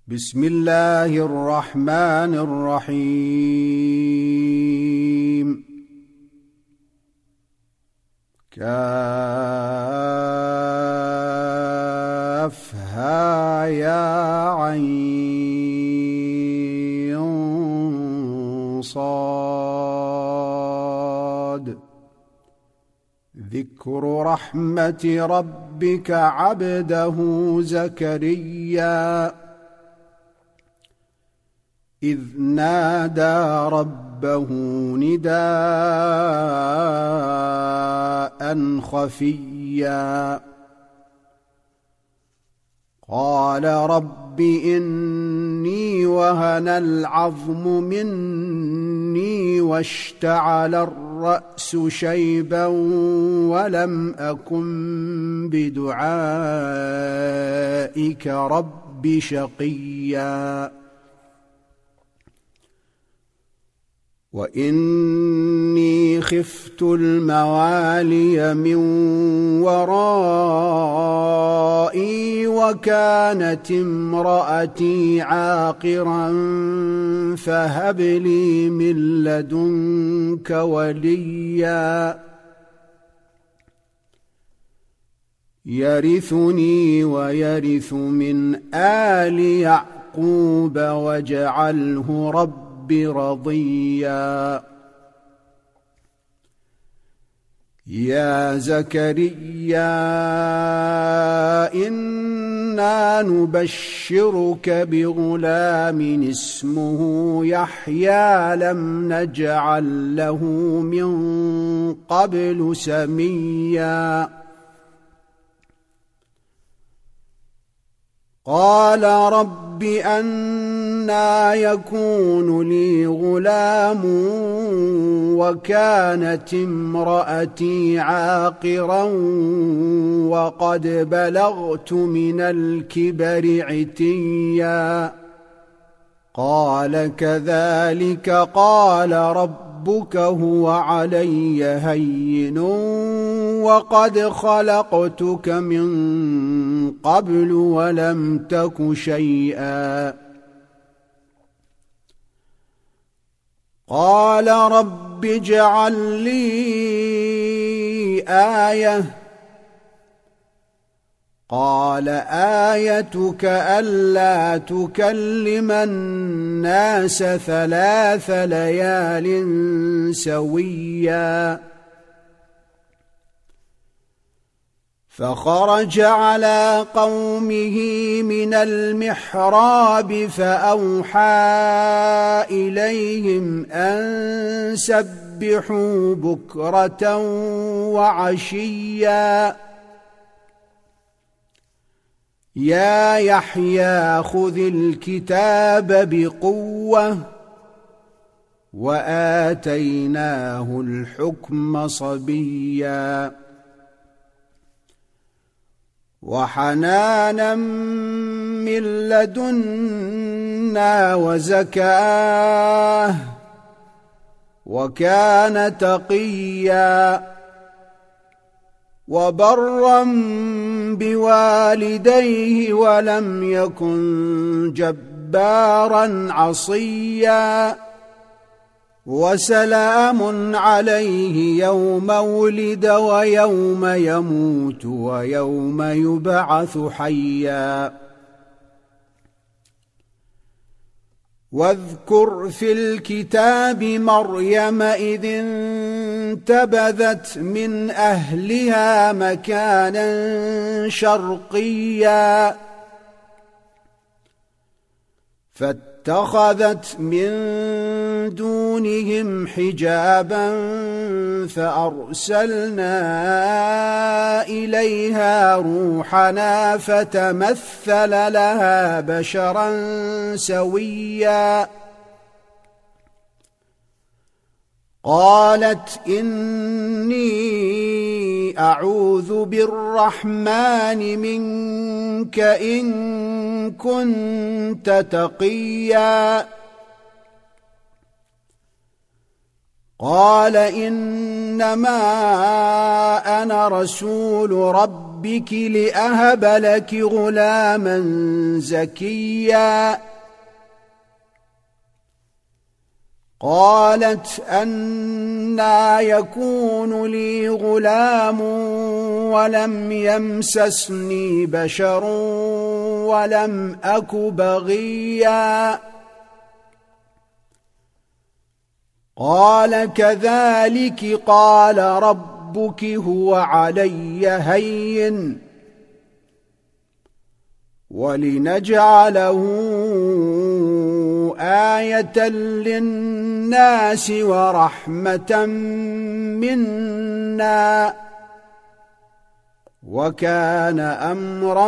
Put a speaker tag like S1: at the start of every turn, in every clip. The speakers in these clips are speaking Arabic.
S1: بسم الله الرحمن الرحيم. كافها يا عين صاد. ذكر رحمة ربك عبده زكريا إذ نادى ربه نداء خفيا قال رب إني وهن العظم مني واشتعل الرأس شيبا ولم أكن بدعائك رب شقيا وإني خفت الموالي من ورائي وكانت امرأتي عاقرا فهب لي من لدنك وليا يرثني ويرث من آل يعقوب واجعله رب رضيا. يا زكريا إنا نبشرك بغلام اسمه يحيى لم نجعل له من قبل سميا قال رب أنى يكون لي غلام وكانت امرأتي عاقرا وقد بلغت من الكبر عتيا قال كذلك قال ربك هو علي هين وقد خلقتك من قبل ولم تك شيئا قال رب اجعل لي آية قال آيتك ألا تكلم الناس 3 ليال سويا فخرج على قومه من المحراب فأوحى إليهم أن سبحوا بكرة وعشيا يا يحيى خذ الكتاب بقوة وآتيناه الحكم صبيا وحنانا من لدنا وزكاة وكان تقيا وبرا بوالديه ولم يكن جبارا عصيا وسلام عليه يوم ولد ويوم يموت ويوم يبعث حيا واذكر في الكتاب مريم إذ انتبذت من أهلها مكانا شرقيا فاتخذت من دونهم حجابا فأرسلنا إليها روحنا فتمثل لها بشرا سويا قالت إني أعوذ بالرحمن منك إن كنت تقيا قال إنما أنا رسول ربك لأهب لك غلاما زكيا قالت أنى يكون لي غلام ولم يمسسني بشر ولم أك بغيا قال كذلك قال ربك هو علي هين ولنجعله آية للناس ورحمة منا وكان أمرا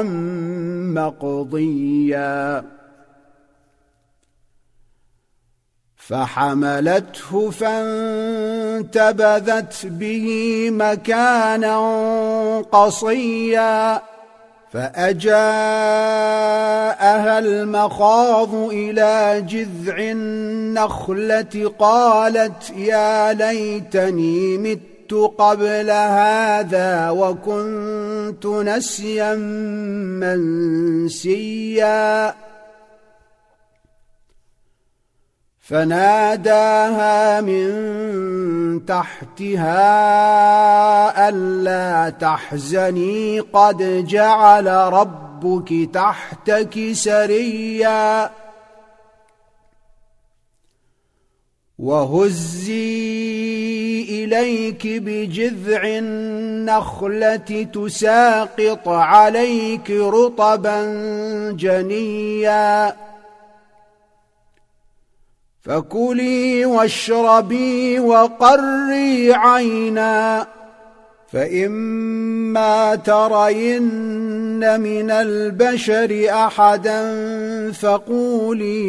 S1: مقضيا فحملته فانتبذت به مكانا قصيا فأجاءها المخاض إلى جذع النخلة قالت يا ليتني مت قبل هذا وكنت نسيا منسيا فناداها من تحتها ألا تحزني قد جعل ربك تحتك سريا وهزي إليك بجذع النخلة تساقط عليك رطبا جنيا فكلي واشربي وقري عينا فإما ترين من البشر أحدا فقولي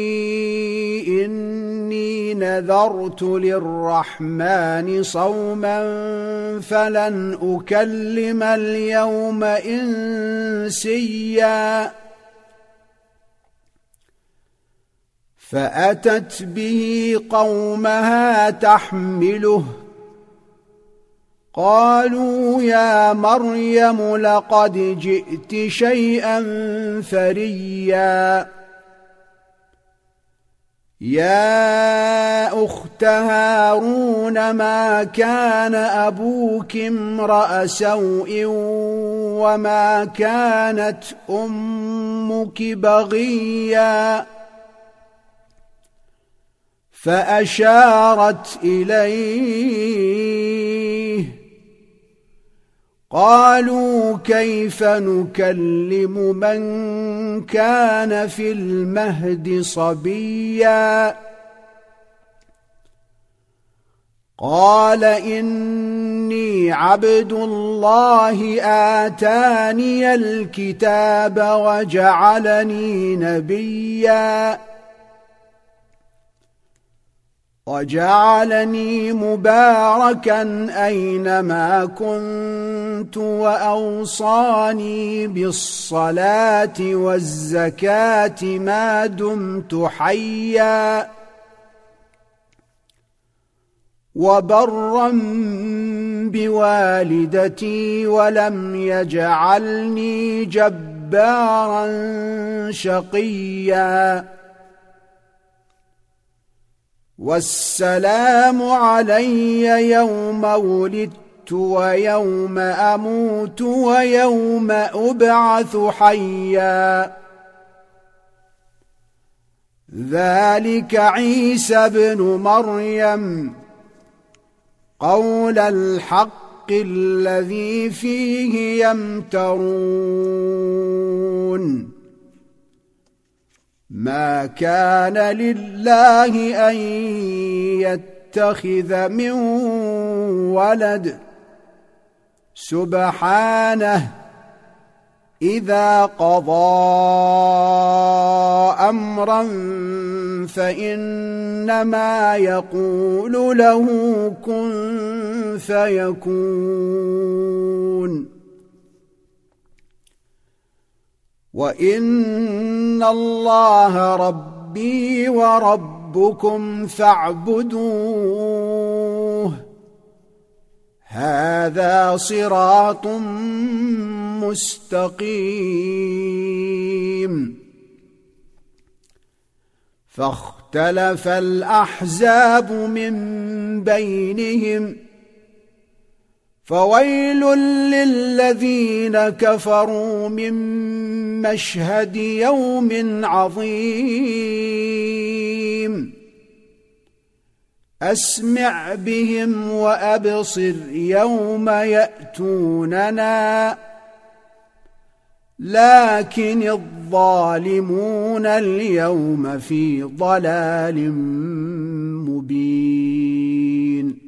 S1: إني نذرت للرحمن صوما فلن أكلم اليوم إنسيا فأتت به قومها تحمله قالوا يا مريم لقد جئت شيئا فريا يا أخت هارون ما كان أبوك امرأ سوء وما كانت أمك بغيا فأشارت إليه قالوا كيف نكلم من كان في المهد صبيا قال إني عبد الله آتاني الكتاب وجعلني نبيا وجعلني مباركا أينما كنت وأوصاني بالصلاة والزكاة ما دمت حيا وبرا بوالدتي ولم يجعلني جبارا شقيا والسلام علي يوم ولدت ويوم أموت ويوم أبعث حيا ذلك عيسى بن مريم قول الحق الذي فيه يمترون ما كان لله أن يتخذ من ولد سبحانه إذا قضى أمرا فإنما يقول له كن فيكون وإن الله ربي وربكم فاعبدون هذا صراط مستقيم. فاختلف الأحزاب من بينهم، فويل للذين كفروا من مشهد يوم عظيم. أسمع بهم وأبصر يوم يأتوننا، لكن الظالمون اليوم في ضلال مبين.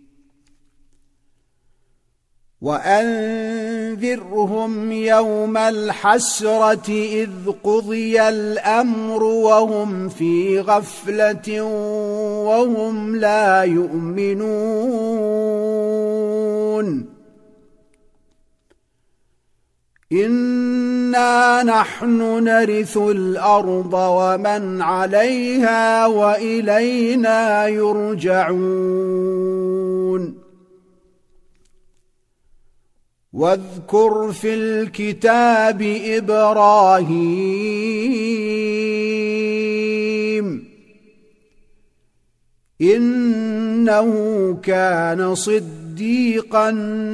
S1: وأنذرهم يوم الحسرة إذ قضي الأمر وهم في غفلة وهم لا يؤمنون. إنا نحن نرث الأرض ومن عليها وإلينا يرجعون. واذكر في الكتاب إبراهيم، إنه كان صديقا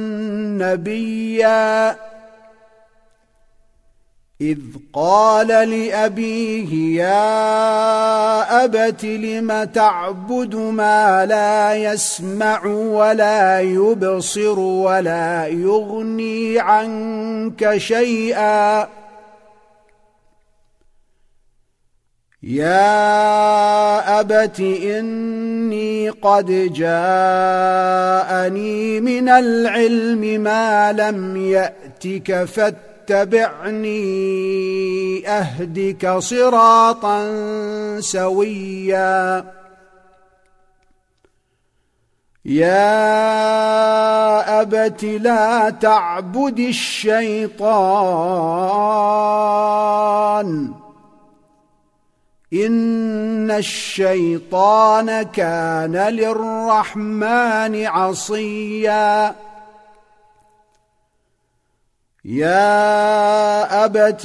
S1: نبيا، إذ قال لأبيه يا أبت لم تعبد ما لا يسمع ولا يبصر ولا يغني عنك شيئا، يا أبت إني قد جاءني من العلم ما لم يأتك فاتبعني أهدك صراطا سويا. يا أبت لا تعبد الشيطان، إن الشيطان كان للرحمن عصيا. يا أبت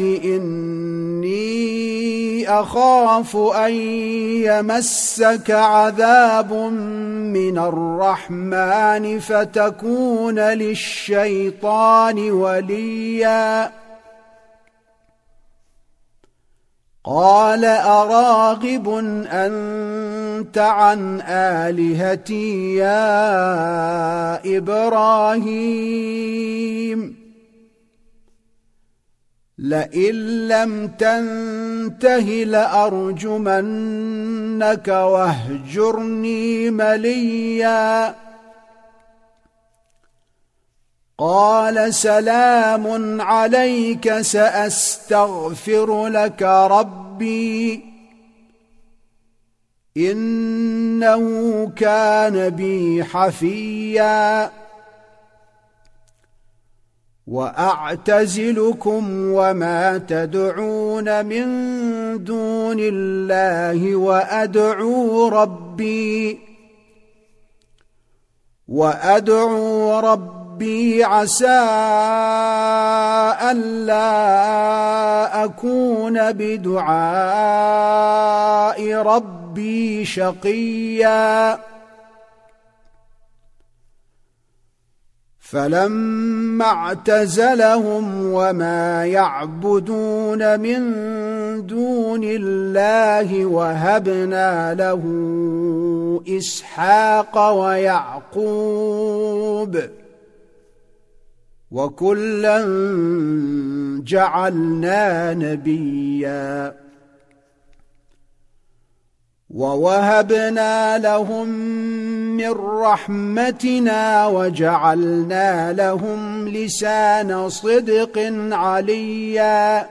S1: إني أخاف أن يمسك عذاب من الرحمن فتكون للشيطان وليا. قال أراغب أنت عن آلهتي يا إبراهيم؟ لئن لم تنته لأرجمنك واهجرني مليا. قال سلام عليك سأستغفر لك ربي إنه كان بي حفيا. وأعتزلكم وما تدعون من دون الله وأدعو ربي عسى ألا أكون بدعاء ربي شقيا. فلما اعتزلهم وما يعبدون من دون الله وهبنا له إسحاق ويعقوب وكلا جعلنا نبيا. ووهبنا لهم من رحمتنا وجعلنا لهم لسان صدق عليا.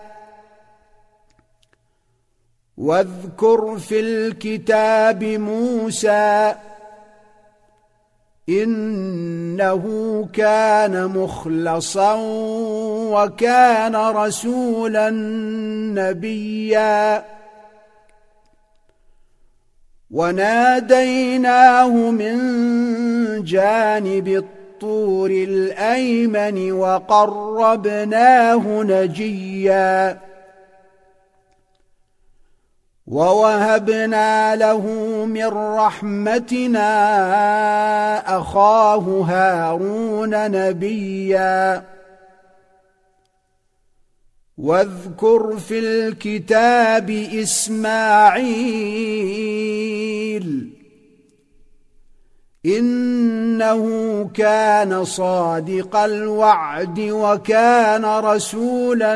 S1: واذكر في الكتاب موسى إنه كان مخلصا وكان رسولا نبيا. وناديناه من جانب بالطور الأيمن وقربناه نجيا ووهبنا له من رحمتنا أخاه هارون نبيا واذكر في الكتاب إسماعيل إنه كان صادق الوعد وكان رسولا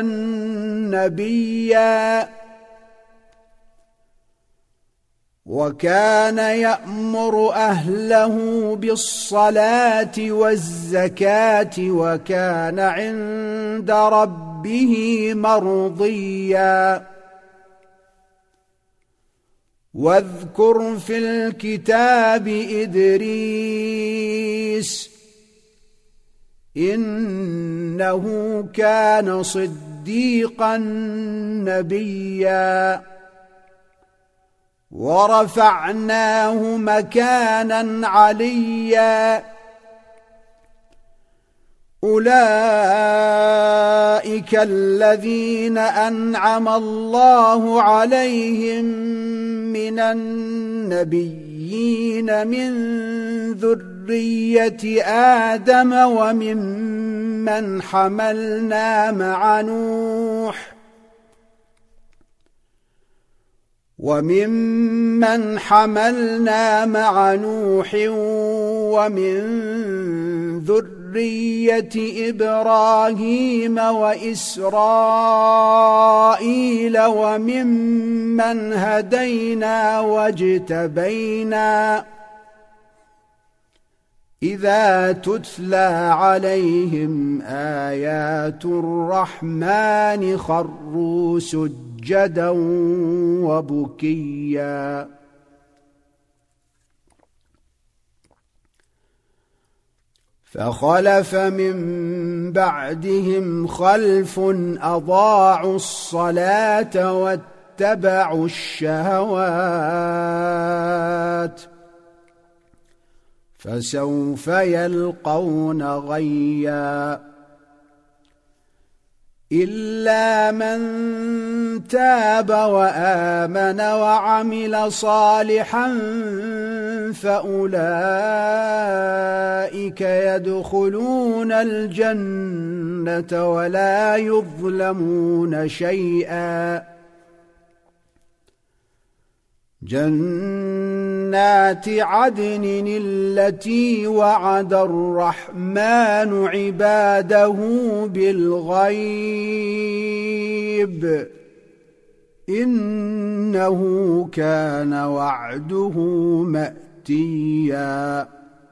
S1: نبيا وكان يأمر أهله بالصلاة والزكاة وكان عند ربه مرضيا واذكر في الكتاب إدريس إنه كان صديقا نبيا ورفعناه مكانا عليا أولئك الذين أنعم الله عليهم من النبيين من ذرية آدم وممن حملنا مع نوح ومن ذرية إبراهيم وإسرائيل وممن هدينا واجتبينا إذا تتلى عليهم آيات الرحمن خروا سجدا وبكيا فخلف من بعدهم خلف أضاعوا الصلاة واتبعوا الشهوات فسوف يلقون غيا إلا من تاب وآمن وعمل صالحا فأولئك يدخلون الجنة ولا يظلمون شيئا جنات عدن التي وعد الرحمن عباده بالغيب إنه كان وعده مأتيا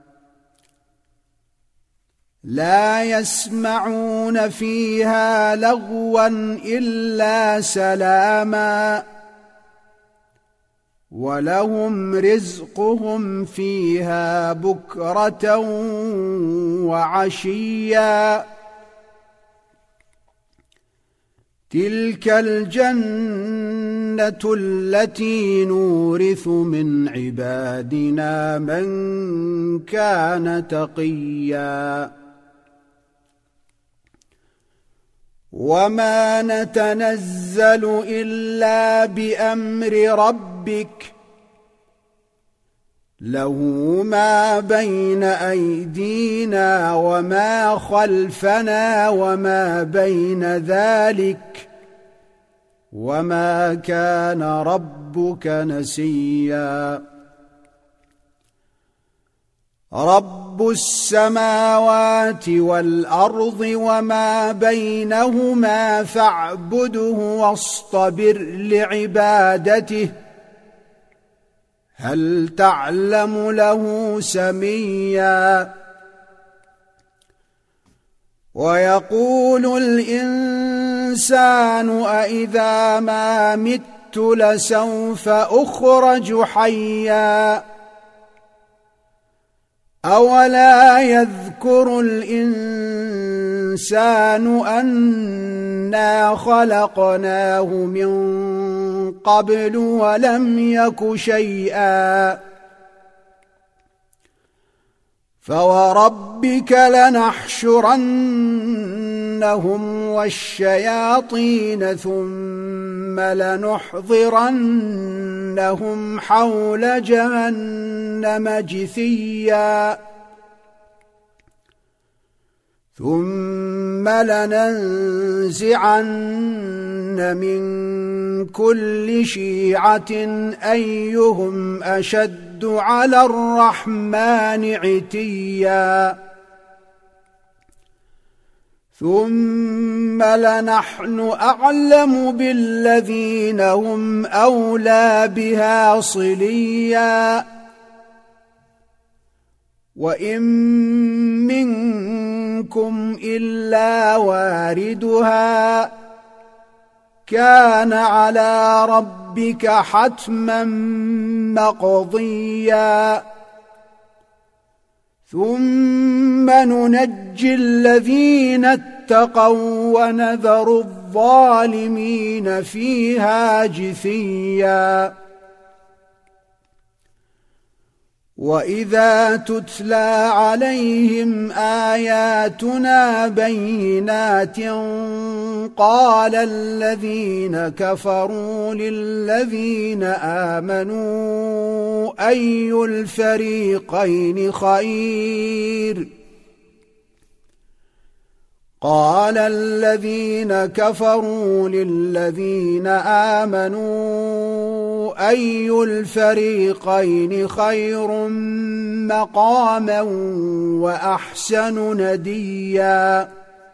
S1: لا يسمعون فيها لغوا إلا سلاما ولهم رزقهم فيها بكرة وعشيا تلك الجنة التي نورث من عبادنا من كان تقيا وما نتنزل إلا بأمر ربك له ما بين أيدينا وما خلفنا وما بين ذلك وما كان ربك نسيا رب السماوات والأرض وما بينهما فاعبده واصطبر لعبادته هل تعلم له سميا ويقول الإنسان أإذا ما مت لسوف أخرج حيا أولا يذكر الإنسان أنا خلقناه من قبل ولم يك شيئا فوربك لنحشرنهم والشياطين ثم لنحضرنهم حول جهنم جثيا ثم لننزعن من كل شيعة أيهم أشد على الرحمن عتيا ثم لنحن أعلم بالذين هم أولى بها صليا وإن منكم إلا واردها كان على ربك حتما مقضيا ثم ننجي الذين اتقوا ونذر الظالمين فيها جثيا وإذا تتلى عليهم آياتنا بينات قال الذين كفروا للذين آمنوا أي الفريقين خير قال الذين كفروا للذين آمنوا أي الفريقين خير مقاما وأحسن نديا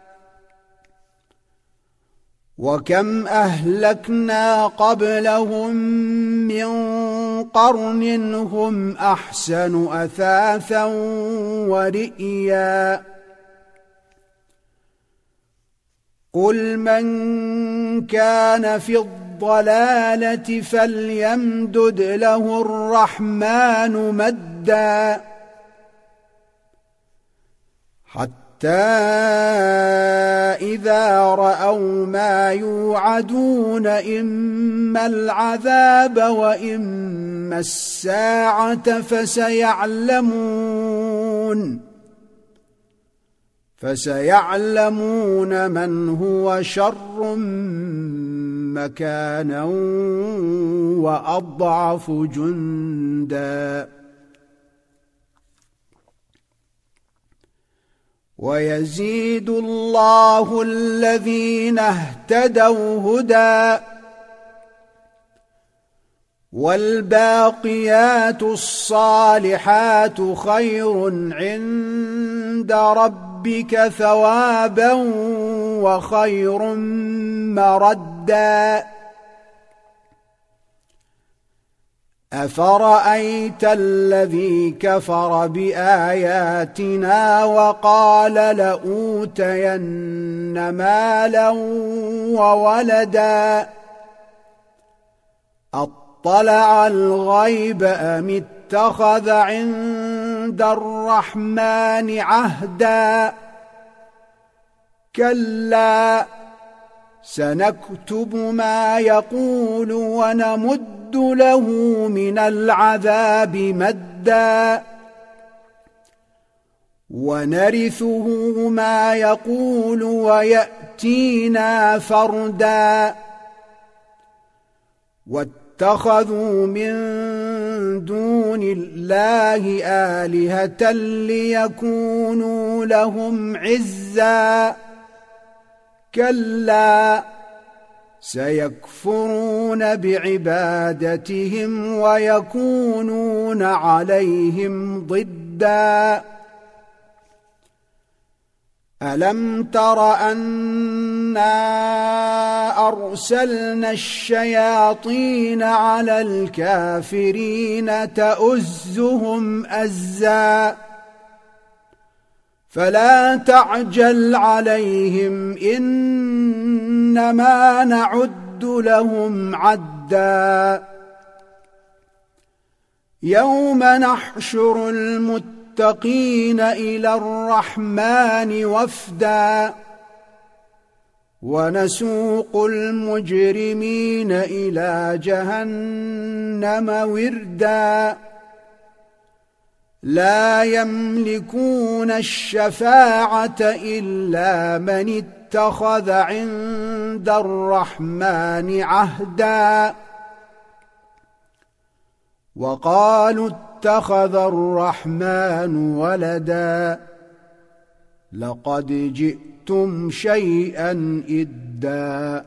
S1: وكم أهلكنا قبلهم من قرن هم أحسن أثاثا ورئيا قل من كان في الضلالة فليمدد له الرحمن مدا حتى إذا رأوا ما يوعدون إما العذاب وإما الساعة فسيعلمون من هو شر مكانا وأضعف جندا ويزيد الله الذين اهتدوا هدى والباقيات الصالحات خير عند ربك ثوابا وخير مردا أفرأيت الذي كفر بآياتنا وقال لأوتين مالا وولدا أطلع الغيب أم اتخذ عند الرحمن عهدا كلا سنكتب ما يقول ونمد له من العذاب مدا ونرثه ما يقول ويأتينا فردا واتخذوا من دون الله آلهة ليكونوا لهم عزا كلا سيكفرون بعبادتهم ويكونون عليهم ضدا ألم تر أنا أرسلنا الشياطين على الكافرين تؤزهم أزا فلا تعجل عليهم إنما نعد لهم عدا يوم نحشر المتقين إلى الرحمن وفدا ونسوق المجرمين إلى جهنم وردا لا يملكون الشفاعة إلا من اتخذ عند الرحمن عهدا وقالوا اتخذ الرحمن ولدا لقد جئتم شيئا إدا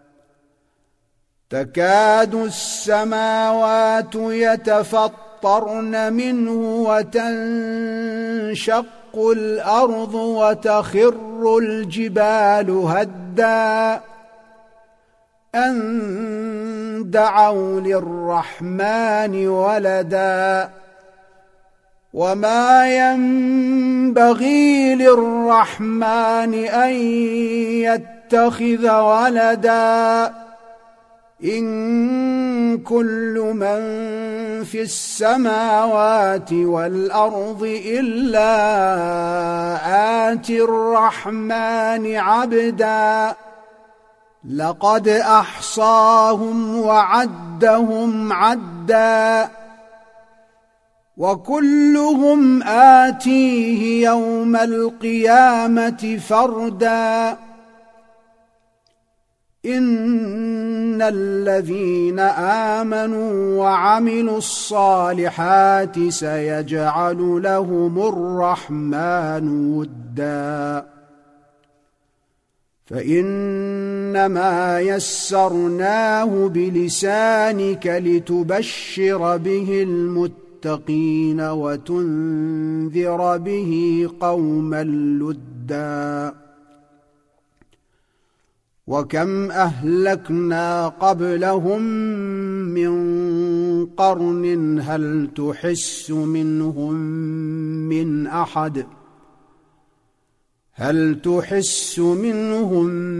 S1: تكاد السماوات يتفطرن منه وتنشق الأرض وتخر الجبال هدا أن دعوا للرحمن ولدا وما ينبغي للرحمن أن يتخذ ولدا إن كل من في السماوات والأرض إلا آتي الرحمن عبدا لقد أحصاهم وعدهم عدا وكلهم آتيه يوم القيامة فردا إن الذين آمنوا وعملوا الصالحات سيجعل لهم الرحمن ودا فإنما يسرناه بلسانك لتبشر به المتقين وتنذر به قوما لدا وكم أهلكنا قبلهم من قرن هل تحس منهم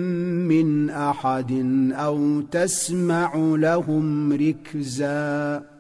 S1: من أحد أو تسمع لهم ركزا